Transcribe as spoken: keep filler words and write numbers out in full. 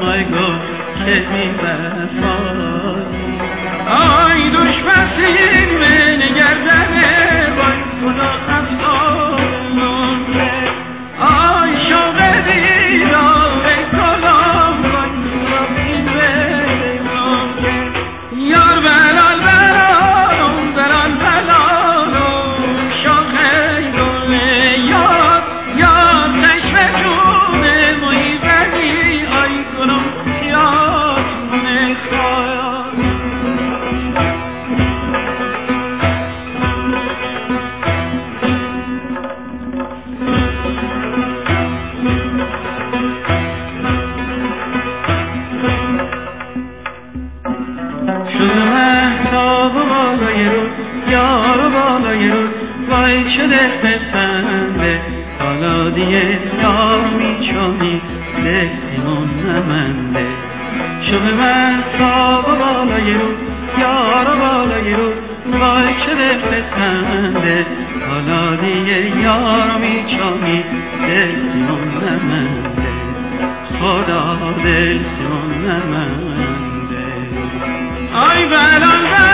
آی گل که بی وفایی آی دوش بسیم نگردنه وای خدا افسانم آی شوق دیدار کلام وای خدا بی وفایی یار بلال بلالم بلال بلالم شوق گل یار یار چشم جون موی بدی آی گلم یاد نخواه یار بالای رو وای شده پسنده حالا دیگه یار میچونی دستیمون نمنده شب من تا بالای رو یار بالای رو وای شده پسنده حالا دیگه یار میچونی دستیمون نمنده خدا دستیمون نمنده آی بلال